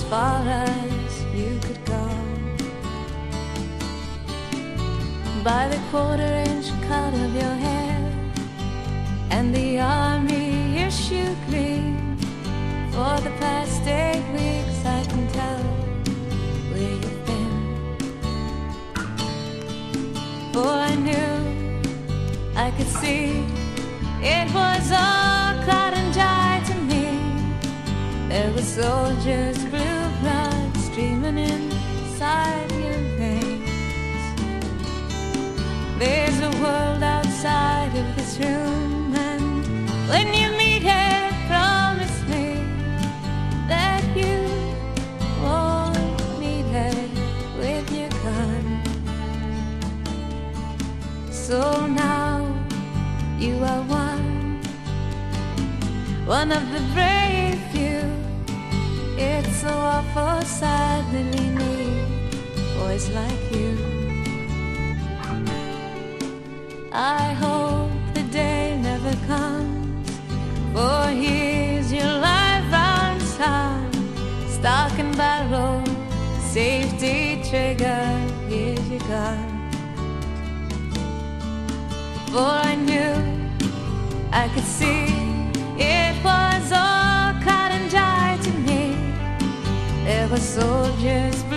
far as you could go. By the quarter-inch cut of your hair and the army issue green, for the past 8 weeks I can tell where you've been. For I knew, I could see, it was all cloud and dry to me. There were soldiers' blue blood streaming inside your veins. There's a world outside of this room, and when you meet it, promise me that you won't meet it with your gun. So now you are one of the brave few. It's so awful sad that we need boys like you. I hope the day never comes, for here's your life-round son, stock and barrel, safety trigger, here's your gun. For I knew, I could see, it was all cut and dry to me. There were soldiers